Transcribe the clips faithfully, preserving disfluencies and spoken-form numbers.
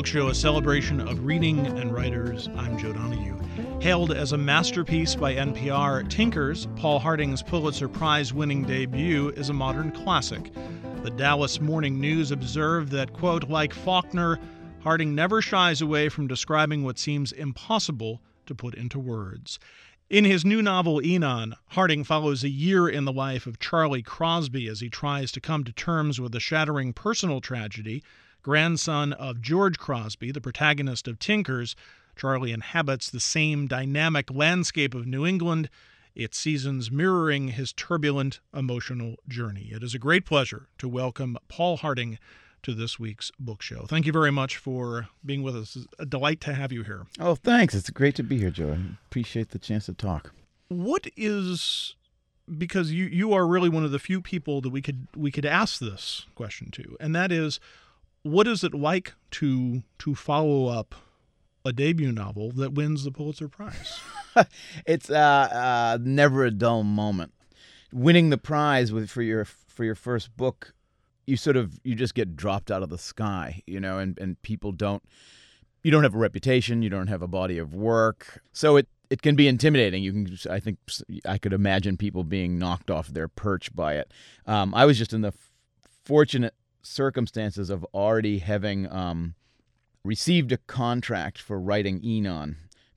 Book Show, a celebration of reading and writers. I'm Joe Donahue. Hailed as a masterpiece by N P R, Tinkers, Paul Harding's Pulitzer Prize-winning debut, is a modern classic. The Dallas Morning News observed that, quote, like Faulkner, Harding never shies away from describing what seems impossible to put into words. In his new novel, Enon, Harding follows a year in the life of Charlie Crosby as he tries to come to terms with a shattering personal tragedy. Grandson of George Crosby, the protagonist of Tinkers, Charlie inhabits the same dynamic landscape of New England, its seasons mirroring his turbulent emotional journey. It is a great pleasure to welcome Paul Harding to this week's book show. Thank you very much for being with us. It's a delight to have you here. Oh, thanks. It's great to be here, Joe. I appreciate the chance to talk. What is, because you, you are really one of the few people that we could we could ask this question to, and that is, what is it like to to follow up a debut novel that wins the Pulitzer Prize? It's uh, uh, never a dull moment. Winning the prize with for your for your first book, you sort of you just get dropped out of the sky, you know, and, and people don't. You don't have a reputation. You don't have a body of work, so it it can be intimidating. You can, I think, I could imagine people being knocked off their perch by it. Um, I was just in the fortunate circumstances of already having um, received a contract for writing Enon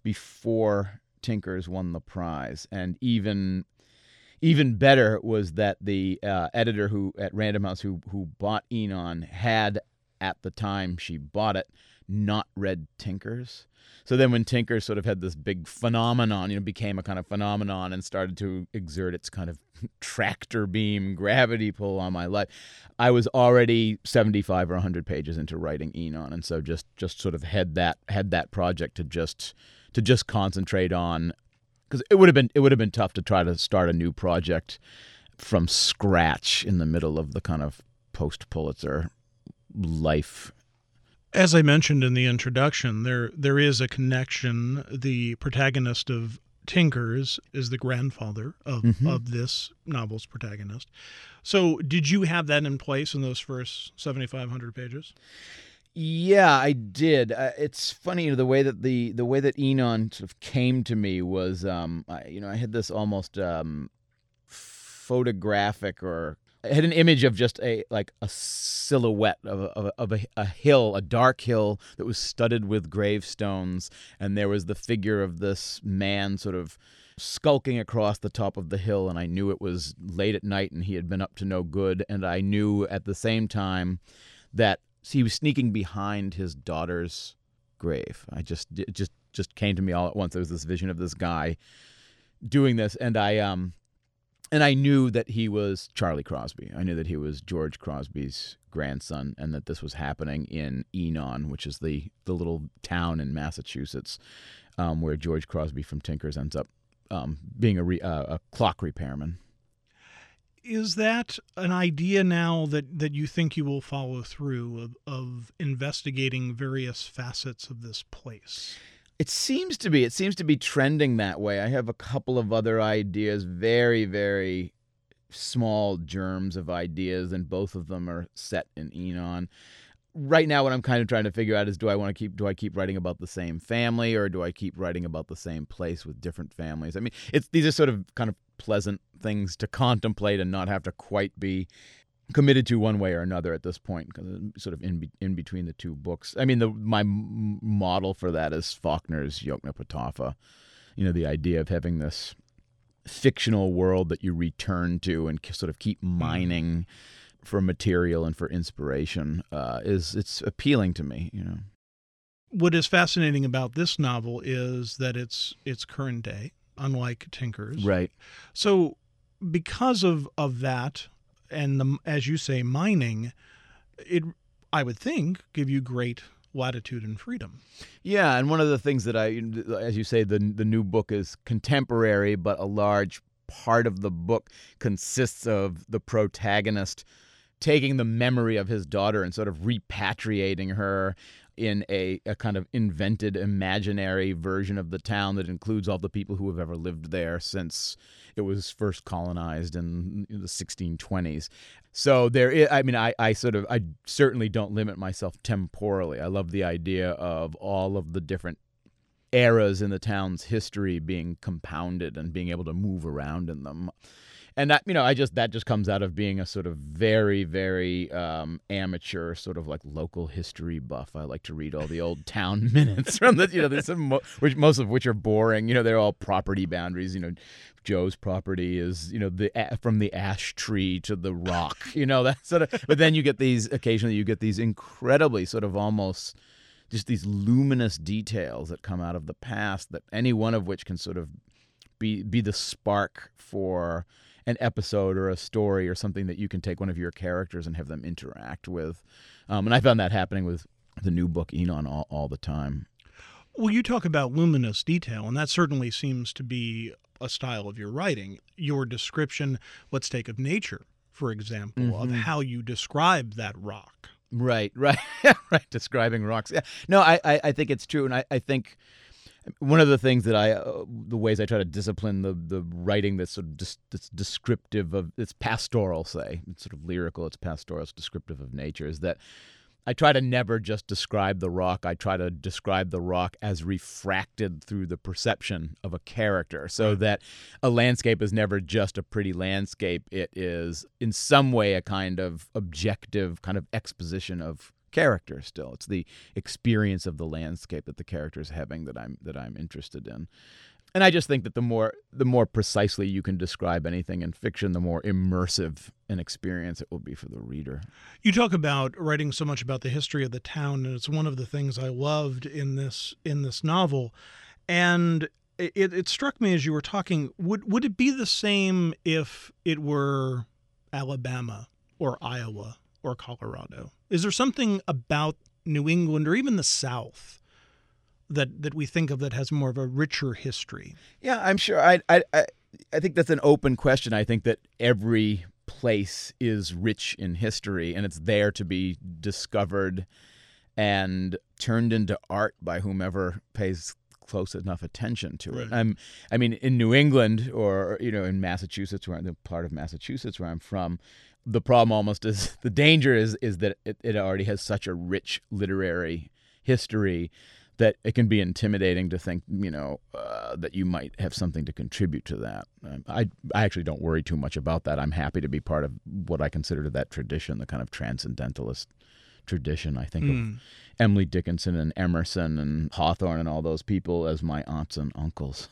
before Tinkers won the prize, and even even better was that the uh, editor who at Random House who who bought Enon had, at the time she bought it, not read Tinkers. So then when Tinkers sort of had this big phenomenon, you know, became a kind of phenomenon and started to exert its kind of tractor beam gravity pull on my life, I was already seventy-five or one hundred pages into writing Enon, and so just just sort of had that had that project to just to just concentrate on, because it would have been it would have been tough to try to start a new project from scratch in the middle of the kind of post-Pulitzer life. As I mentioned in the introduction, there there is a connection. The protagonist of Tinkers is the grandfather of, mm-hmm. of this novel's protagonist. So did you have that in place in those first seventy-five hundred pages? Yeah, I did. Uh, it's funny, you know, the way that the the way that Enon sort of came to me was, um, I, you know, I had this almost um, photographic, or I had an image of just a like a silhouette of a, of, a, of a, a hill, a dark hill that was studded with gravestones, and there was the figure of this man sort of skulking across the top of the hill, and I knew it was late at night and he had been up to no good, and I knew at the same time that he was sneaking behind his daughter's grave. I just it just just came to me all at once. There was this vision of this guy doing this, and I um and I knew that he was Charlie Crosby. I knew that he was George Crosby's grandson, and that this was happening in Enon, which is the the little town in Massachusetts um, where George Crosby from Tinkers ends up um, being a, re, uh, a clock repairman. Is that an idea now that, that you think you will follow through of, of investigating various facets of this place? It seems to be. It seems to be trending that way. I have a couple of other ideas, very, very small germs of ideas, and both of them are set in Enon. Right now, what I'm kind of trying to figure out is, do I want to keep, do I keep writing about the same family, or do I keep writing about the same place with different families? I mean, it's these are sort of kind of pleasant things to contemplate and not have to quite be committed to one way or another at this point, because it's sort of in be, in between the two books. I mean, the my m- model for that is Faulkner's Yoknapatawpha. You know, the idea of having this fictional world that you return to and sort of keep mining for material and for inspiration uh, is it's appealing to me. You know, what is fascinating about this novel is that it's it's current day, unlike Tinkers. Right. So because of of that, and the, as you say, mining, it, I would think, give you great latitude and freedom. Yeah, and one of the things that I, as you say, the the new book is contemporary, but a large part of the book consists of the protagonist taking the memory of his daughter and sort of repatriating her in a, a kind of invented, imaginary version of the town that includes all the people who have ever lived there since it was first colonized in the sixteen twenties. So there is, I mean, I, I sort of, I certainly don't limit myself temporally. I love the idea of all of the different eras in the town's history being compounded and being able to move around in them. And that, you know, I just that just comes out of being a sort of very, very um, amateur, sort of like local history buff. I like to read all the old town minutes from the, you know, there's some mo- which most of which are boring. You know, they're all property boundaries. You know, Joe's property is, you know, the from the ash tree to the rock. You know, that sort of. But then you get these occasionally, you get these incredibly sort of almost just these luminous details that come out of the past. That any one of which can sort of be be the spark for an episode or a story or something that you can take one of your characters and have them interact with. Um, and I found that happening with the new book, Enon, all, all the time. Well, you talk about luminous detail, and that certainly seems to be a style of your writing. Your description, let's take of nature, for example, mm-hmm. of how you describe that rock. Right, right, right, describing rocks. Yeah. No, I, I, I think it's true, and I, I think one of the things that I, uh, the ways I try to discipline the the writing that's sort of dis- that's descriptive of, it's pastoral, say, it's sort of lyrical, it's pastoral, it's descriptive of nature, is that I try to never just describe the rock. I try to describe the rock as refracted through the perception of a character, so right. that a landscape is never just a pretty landscape. It is in some way a kind of objective kind of exposition of character still. It's the experience of the landscape that the character is having that I'm that I'm interested in. And I just think that the more the more precisely you can describe anything in fiction, the more immersive an experience it will be for the reader. You talk about writing so much about the history of the town, and it's one of the things I loved in this in this novel. And it, it struck me as you were talking, would would it be the same if it were Alabama or Iowa or Colorado? Is there something about New England or even the South that that we think of that has more of a richer history? Yeah, I'm sure. I I I think that's an open question. I think that every place is rich in history, and it's there to be discovered and turned into art by whomever pays close enough attention to it. Right. I'm, I mean, in New England, or you know, in Massachusetts, where I'm the part of Massachusetts where I'm from, the problem almost is the danger is is that it, it already has such a rich literary history that it can be intimidating to think, you know, uh, that you might have something to contribute to that. Um, I I actually don't worry too much about that. I'm happy to be part of what I consider that tradition, the kind of transcendentalist tradition. I think mm. of Emily Dickinson and Emerson and Hawthorne and all those people as my aunts and uncles.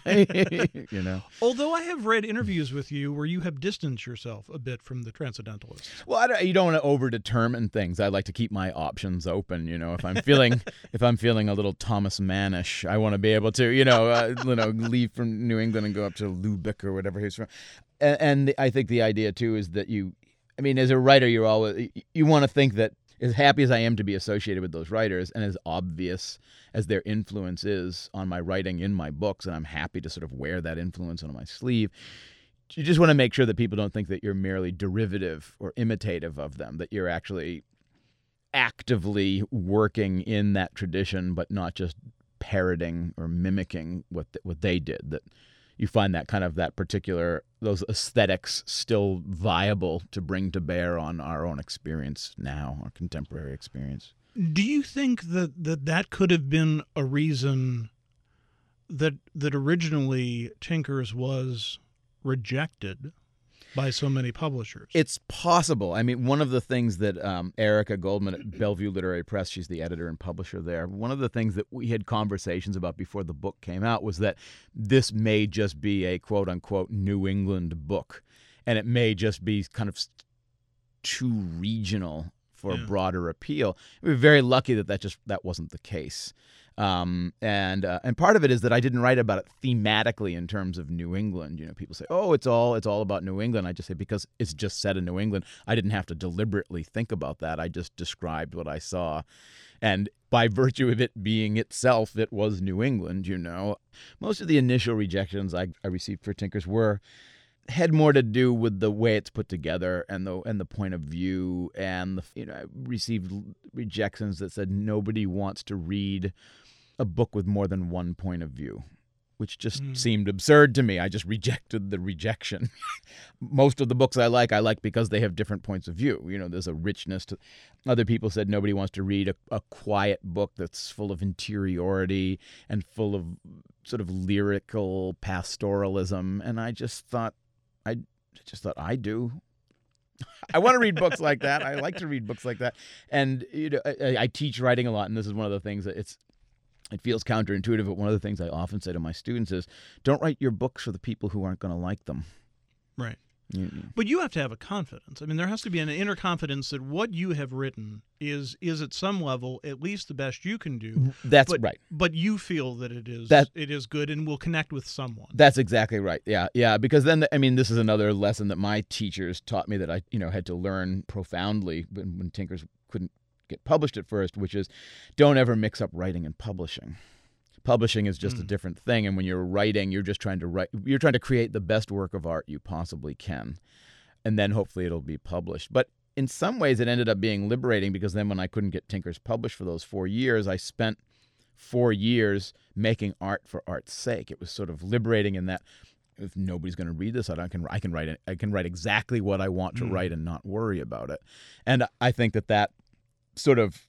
You know. Although I have read interviews with you where you have distanced yourself a bit from the transcendentalists. Well, I don't, you don't want to over-determine things. I like to keep my options open. You know, if I'm feeling if I'm feeling a little Thomas Mannish, I want to be able to, you know, uh, you know, leave from New England and go up to Lubeck or whatever he's from. And, and I think the idea too is that you, I mean, as a writer, you're always you want to think that, as happy as I am to be associated with those writers, and as obvious as their influence is on my writing in my books, and I'm happy to sort of wear that influence on my sleeve, you just want to make sure that people don't think that you're merely derivative or imitative of them, that you're actually actively working in that tradition, but not just parroting or mimicking what what they did, that you find that kind of that particular, those aesthetics still viable to bring to bear on our own experience now, our contemporary experience. Do you think that that, that could have been a reason that that originally Tinkers was rejected by so many publishers? It's possible. I mean, one of the things that um, Erica Goldman at Bellevue Literary Press, she's the editor and publisher there, one of the things that we had conversations about before the book came out was that this may just be a quote-unquote New England book, and it may just be kind of too regional for yeah. a broader appeal. We were very lucky that that just that wasn't the case. Um, and uh, and part of it is that I didn't write about it thematically in terms of New England. You know, people say, "Oh, it's all it's all about New England." I just say because it's just set in New England. I didn't have to deliberately think about that. I just described what I saw, and by virtue of it being itself, it was New England. You know, most of the initial rejections I, I received for Tinkers were had more to do with the way it's put together and the and the point of view, and the, you know, I received rejections that said nobody wants to read a book with more than one point of view, which just mm. seemed absurd to me. I just rejected the rejection. Most of the books I like, I like because they have different points of view. You know, there's a richness to. Other people said nobody wants to read a, a quiet book that's full of interiority and full of sort of lyrical pastoralism, and I just thought, I just thought I do. I want to read books like that. I like to read books like that, and you know, I, I teach writing a lot, and this is one of the things that it's. It feels counterintuitive, but one of the things I often say to my students is, don't write your books for the people who aren't going to like them. Right. Mm-hmm. But you have to have a confidence. I mean, there has to be an inner confidence that what you have written is is at some level at least the best you can do. That's but, right. But you feel that it is that, it is good and will connect with someone. That's exactly right. Yeah, yeah. Because then, I mean, this is another lesson that my teachers taught me that I, you know, had to learn profoundly when, when Tinkers couldn't get published at first, which is don't ever mix up writing and publishing. Publishing is just mm. a different thing, and when you're writing, you're just trying to write. You're trying to create the best work of art you possibly can, and then hopefully it'll be published. But in some ways, it ended up being liberating because then when I couldn't get Tinkers published for those four years, I spent four years making art for art's sake. It was sort of liberating in that if nobody's going to read this, I can I can write it. I can write exactly what I want to mm. write and not worry about it. And I think that that sort of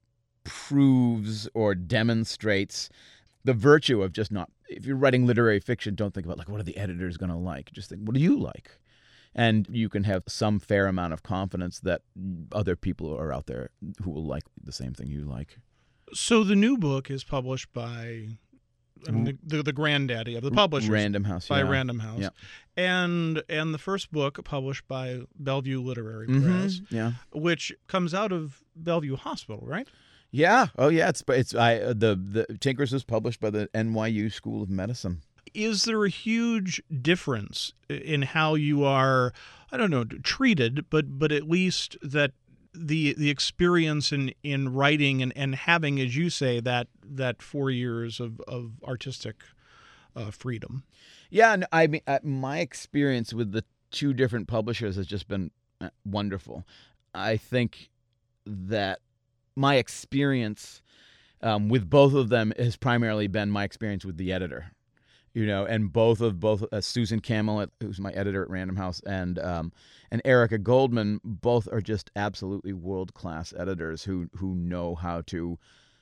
proves or demonstrates the virtue of just not, if you're writing literary fiction, don't think about like, what are the editors going to like? Just think, what do you like? And you can have some fair amount of confidence that other people are out there who will like the same thing you like. So the new book is published by I mean, the, the the granddaddy of the publishers, Random House, by yeah. Random House, yeah. and and the first book published by Bellevue Literary mm-hmm. Press, yeah. which comes out of Bellevue Hospital, right? Yeah. Oh, yeah. It's it's I the the Tinkers was published by the N Y U School of Medicine. Is there a huge difference in how you are, I don't know, treated, but but at least that the the experience in, in writing and, and having, as you say, that that four years of, of artistic uh, freedom? Yeah, no, I mean, uh, my experience with the two different publishers has just been uh, wonderful. I think that my experience um, with both of them has primarily been my experience with the editor. You know, and both of both uh, Susan Cammell, who's my editor at Random House, and um, and Erica Goldman, both are just absolutely world class editors who who know how to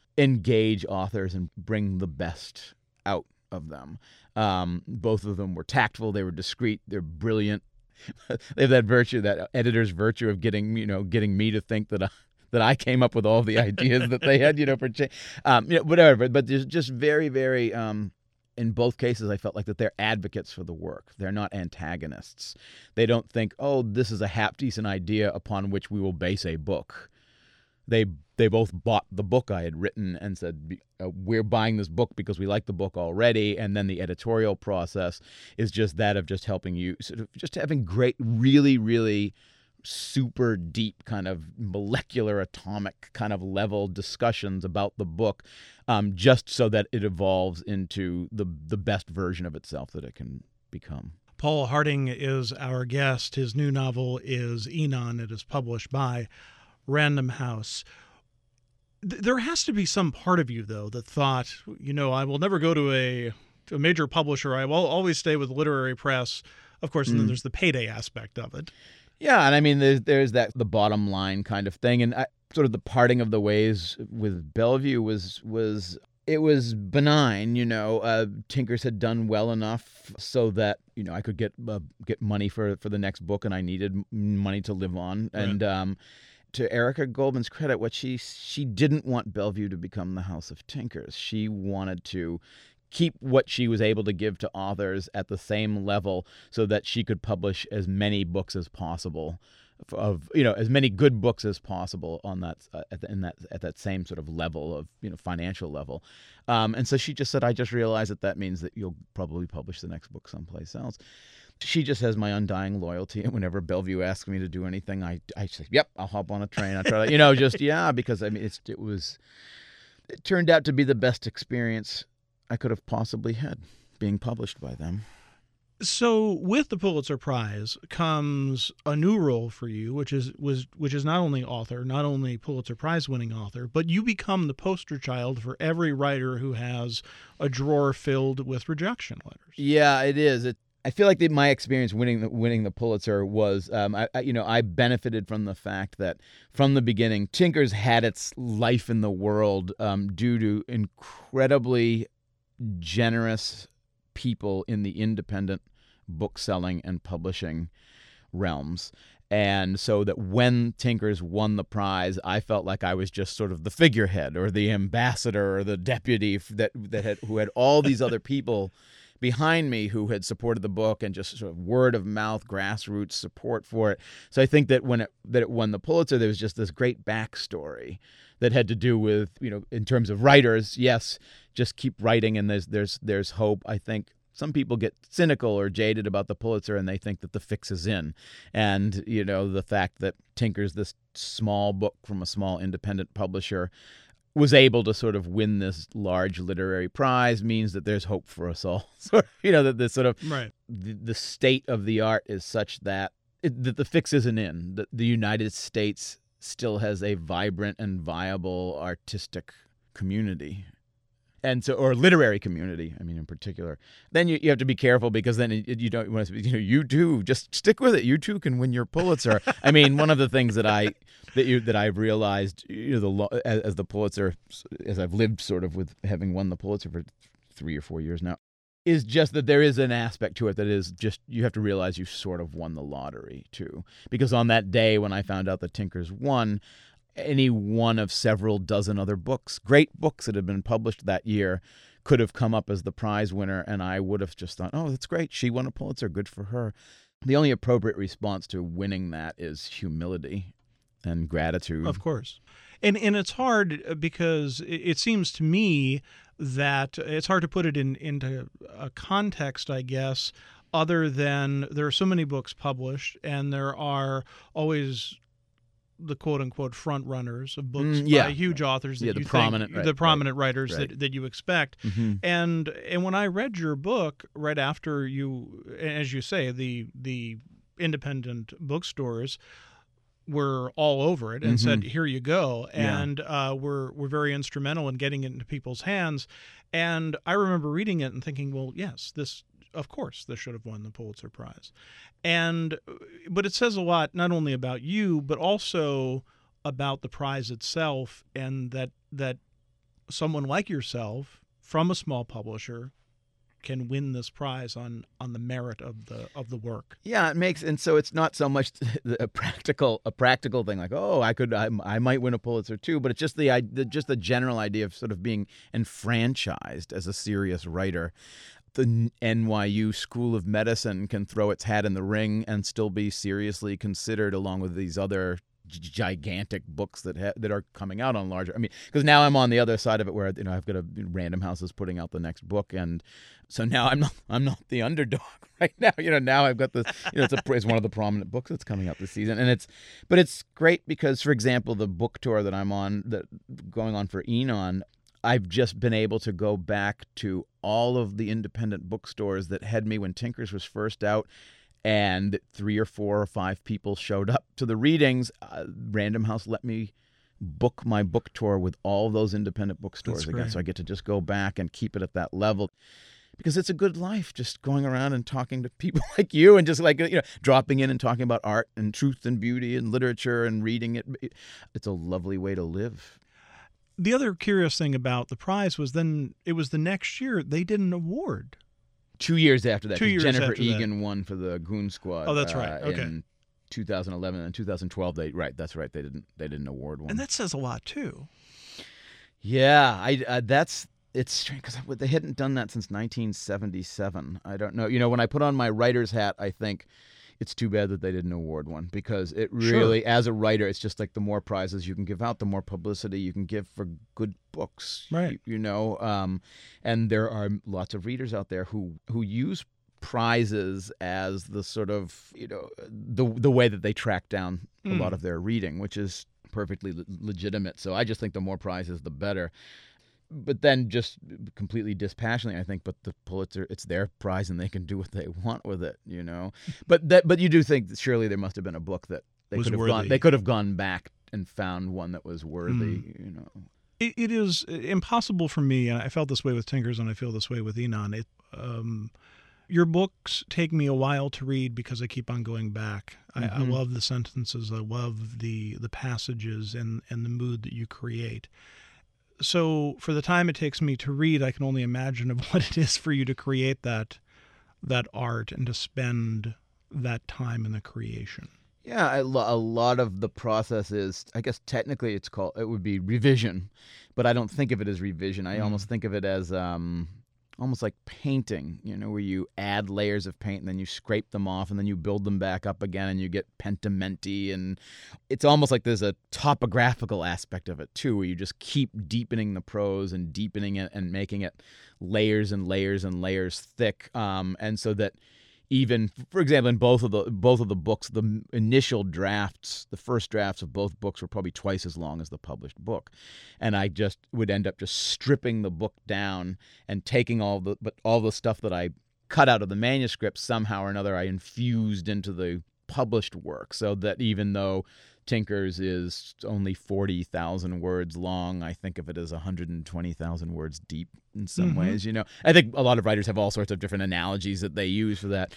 engage authors and bring the best out of them. Um, both of them were tactful. They were discreet. They're brilliant. They have that virtue, that editor's virtue of getting you know getting me to think that I, that I came up with all the ideas that they had. You know, for change, um, you know, whatever. But but there's just very very. Um, In both cases, I felt like that they're advocates for the work. They're not antagonists. They don't think, oh, this is a half-decent idea upon which we will base a book. They they both bought the book I had written and said, uh, we're buying this book because we like the book already, and then the editorial process is just that of just helping you, sort of just having great, really, really super deep kind of molecular atomic kind of level discussions about the book, um, just so that it evolves into the the best version of itself that it can become. Paul Harding is our guest. His new novel is Enon. It is published by Random House. Th- there has to be some part of you, though, that thought, you know, I will never go to a, to a major publisher. I will always stay with literary press. Of course, and then Mm. there's the payday aspect of it. Yeah, and I mean, there's there's that the bottom line kind of thing, and I, sort of the parting of the ways with Bellevue was was it was benign. You know, uh, Tinkers had done well enough so that you know I could get uh, get money for for the next book, and I needed money to live on. Right. And um, to Erica Goldman's credit, what she she didn't want Bellevue to become the House of Tinkers. She wanted to keep what she was able to give to authors at the same level so that she could publish as many books as possible of, you know, as many good books as possible on that, uh, at, the, in that, at that same sort of level of, you know, financial level. Um, and so she just said, I just realized that that means that you'll probably publish the next book someplace else. She just has my undying loyalty. And whenever Bellevue asks me to do anything, I, I say, yep, I'll hop on a train. I try to, you know, just, yeah, because I mean, it's, it was, it turned out to be the best experience I could have possibly had being published by them. So with the Pulitzer Prize comes a new role for you, which is was which is not only author, not only Pulitzer Prize winning author, but you become the poster child for every writer who has a drawer filled with rejection letters. Yeah, it is. It, I feel like the, my experience winning the, winning the Pulitzer was, um, I, I, you know, I benefited from the fact that from the beginning, Tinkers had its life in the world um, due to incredibly generous people in the independent book selling and publishing realms. And so that when Tinkers won the prize, I felt like I was just sort of the figurehead or the ambassador or the deputy that that had who had all these other people behind me who had supported the book and just sort of word of mouth, grassroots support for it. So I think that when it that it won the Pulitzer, there was just this great backstory that had to do with, you know, in terms of writers, yes, just keep writing and there's there's there's hope. I think some people get cynical or jaded about the Pulitzer and they think that the fix is in. And, you know, the fact that Tinkers, this small book from a small independent publisher, was able to sort of win this large literary prize means that there's hope for us all. So, you know, that the sort of right. the, the state of the art is such that, it, that the fix isn't in. The, the United States still has a vibrant and viable artistic community. And so, or literary community, I mean, in particular. Then you, you have to be careful because then it, you don't want to, you know, you too, just stick with it. You too can win your Pulitzer. I mean, one of the things that I, that you, that I've realized, you know, the as, as the Pulitzer, as I've lived sort of with having won the Pulitzer for three or four years now, is just that there is an aspect to it that is just, you have to realize you sort of won the lottery too. Because on that day when I found out that Tinkers won, any one of several dozen other books, great books that had been published that year, could have come up as the prize winner, and I would have just thought, oh, that's great. She won a Pulitzer. Good for her. The only appropriate response to winning that is humility and gratitude. Of course. And and it's hard because it seems to me that it's hard to put it in into a context, I guess, other than there are so many books published, and there are always the quote-unquote front runners of books mm, yeah. by huge authors that yeah, the you prominent, think, right, the prominent right, writers right. that, that you expect. Mm-hmm. And and when I read your book right after you, as you say, the the independent bookstores were all over it and mm-hmm. said, here you go. Yeah. And uh, were, were very instrumental in getting it into people's hands. And I remember reading it and thinking, well, yes, this, of course, this should have won the Pulitzer Prize. And, but it says a lot, not only about you, but also about the prize itself, and that, that someone like yourself from a small publisher can win this prize on on the merit of the of the work. Yeah, it makes, and so it's not so much a practical a practical thing like, oh, I could I, I might win a Pulitzer too, but it's just the, the just the general idea of sort of being enfranchised as a serious writer. The N Y U School of Medicine can throw its hat in the ring and still be seriously considered along with these other gigantic books that ha- that are coming out on larger. I mean, because now I'm on the other side of it, where you know I've got a Random House is putting out the next book, and so now I'm not I'm not the underdog right now. You know, now I've got this. You know, it's a it's one of the prominent books that's coming out this season, and it's but it's great because, for example, the book tour that I'm on, that going on for Enon, I've just been able to go back to all of the independent bookstores that had me when Tinkers was first out. And three or four or five people showed up to the readings. Uh, Random House let me book my book tour with all those independent bookstores That's again. great. So I get to just go back and keep it at that level. Because it's a good life just going around and talking to people like you and just like, you know, dropping in and talking about art and truth and beauty and literature and reading it. It's a lovely way to live. The other curious thing about the prize was then it was the next year they did an award. Two years after that, Two years Jennifer after Egan that. won for the Goon Squad. Oh, that's uh, right. Okay. In two thousand eleven and two thousand twelve, they right. That's right. They didn't. They didn't award one. And that says a lot too. Yeah, I. Uh, that's it's strange because they hadn't done that since nineteen seventy-seven. I don't know. You know, when I put on my writer's hat, I think it's too bad that they didn't award one because it really, Sure. as a writer, it's just like the more prizes you can give out, the more publicity you can give for good books. Right. You, you know, um, and there are lots of readers out there who who use prizes as the sort of, you know, the the way that they track down a Mm. lot of their reading, which is perfectly le- legitimate. So I just think the more prizes, the better. but then just completely dispassionately, I think, but the Pulitzer, it's their prize and they can do what they want with it, you know. But that, but you do think that surely there must have been a book that they Was could have worthy. gone, they could have gone back and found one that was worthy, Mm. you know. It, it is impossible for me, and I felt this way with Tinkers, and I feel this way with Enon. It, um, your books take me a while to read because I keep on going back. I, I Mhm. love the sentences. I love the the passages and, and the mood that you create. So for the time it takes me to read, I can only imagine of what it is for you to create that that art and to spend that time in the creation. Yeah, a, lo- a lot of the process is, I guess technically it's called, it would be revision, but I don't think of it as revision. I Mm. almost think of it as um, almost like painting, you know, where you add layers of paint and then you scrape them off and then you build them back up again and you get pentimenti. And it's almost like there's a topographical aspect of it too, where you just keep deepening the prose and deepening it and making it layers and layers and layers thick. Um, and so that even, for example, in both of the both of the books, the initial drafts, the first drafts of both books were probably twice as long as the published book, and I just would end up just stripping the book down and taking all the but all the stuff that I cut out of the manuscript somehow or another I infused into the published work, so that even though Tinkers is only forty thousand words long, I think of it as one hundred twenty thousand words deep in some Mhm. ways. You know, I think a lot of writers have all sorts of different analogies that they use for that.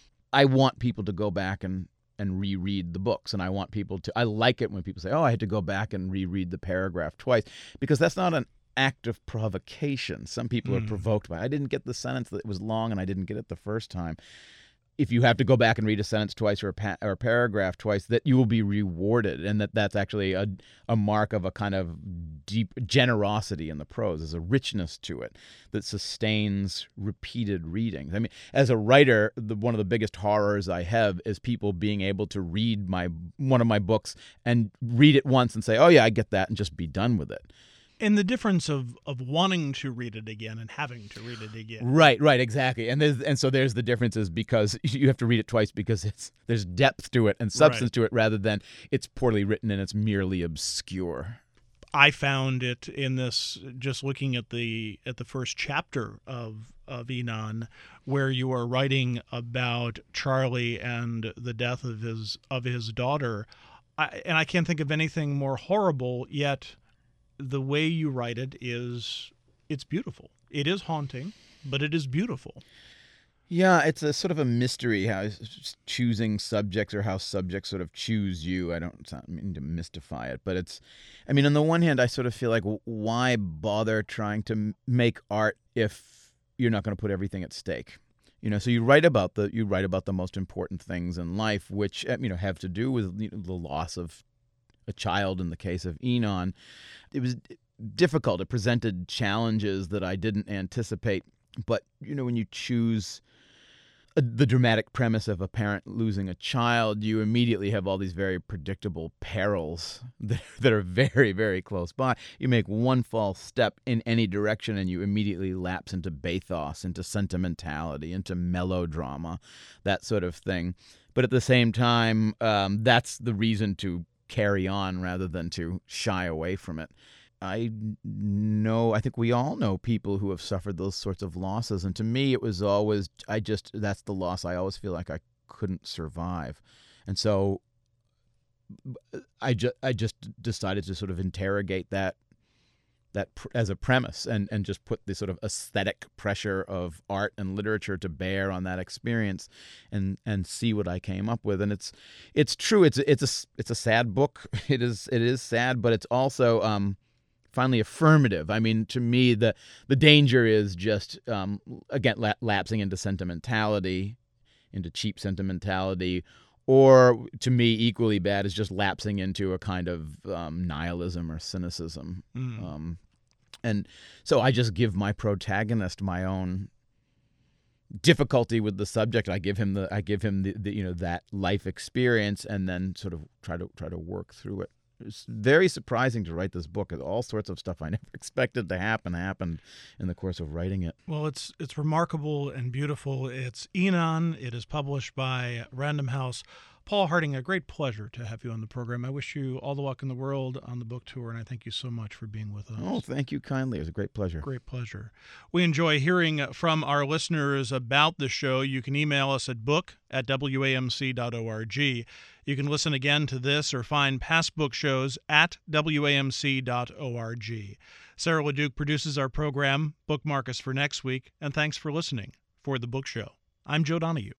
I want people to go back and, and reread the books, and I want people to, I like it when people say, oh, I had to go back and reread the paragraph twice, because that's not an act of provocation. Some people Mm. are provoked by, I didn't get the sentence that was long and I didn't get it the first time. If you have to go back and read a sentence twice or a, pa- or a paragraph twice, that you will be rewarded, and that that's actually a, a mark of a kind of deep generosity in the prose. There's a richness to it that sustains repeated readings. I mean, as a writer, the, one of the biggest horrors I have is people being able to read my one of my books and read it once and say, oh yeah, I get that, and just be done with it. And the difference of, of wanting to read it again and having to read it again. Right, right, exactly. And there's and so there's the differences, because you have to read it twice because it's there's depth to it and substance Right. to it, rather than it's poorly written and it's merely obscure. I found it in this, just looking at the at the first chapter of of Enon, where you are writing about Charlie and the death of his of his daughter, I, and I can't think of anything more horrible. Yet the way you write it is, it's beautiful. It is haunting, but it is beautiful. Yeah, it's a sort of a mystery how s- choosing subjects, or how subjects sort of choose you. I don't, I don't mean to mystify it, but it's, I mean, on the one hand, I sort of feel like, w- why bother trying to m- make art if you're not going to put everything at stake? You know, so you write about the you write about the most important things in life, which uh, you know have to do with, you know, the loss of a child. In the case of Enon, it was difficult. It presented challenges that I didn't anticipate. But you know, when you choose a, the dramatic premise of a parent losing a child, you immediately have all these very predictable perils that, that are very, very close by. You make one false step in any direction and you immediately lapse into bathos, into sentimentality, into melodrama, that sort of thing. But at the same time, um, that's the reason to carry on rather than to shy away from it. I know, I think we all know people who have suffered those sorts of losses. And to me, it was always, I just, that's the loss I always feel like I couldn't survive. And so I just, I just decided to sort of interrogate that, that pr- as a premise, and, and just put this sort of aesthetic pressure of art and literature to bear on that experience, and, and see what I came up with. And it's, it's true. It's, it's a, it's a sad book. It is, it is sad, but it's also, um, finally affirmative. I mean, to me, the the danger is just, um, again, la- lapsing into sentimentality, into cheap sentimentality, or to me, equally bad is just lapsing into a kind of um, nihilism or cynicism. Mm. Um, and so I just give my protagonist my own difficulty with the subject. I give him the I give him the, the you know that life experience, and then sort of try to try to work through it. It's very surprising to write this book. All sorts of stuff I never expected to happen happened in the course of writing it. Well, it's it's remarkable and beautiful. It's Enon. It is published by Random House. Paul Harding, a great pleasure to have you on the program. I wish you all the luck in the world on the book tour, and I thank you so much for being with us. Oh, thank you kindly. It was a great pleasure. Great pleasure. We enjoy hearing from our listeners about the show. You can email us at book at w a m c dot org. You can listen again to this or find past book shows at w a m c dot org. Sarah LeDuc produces our program. Bookmark us for next week, and thanks for listening. For The Book Show, I'm Joe Donahue.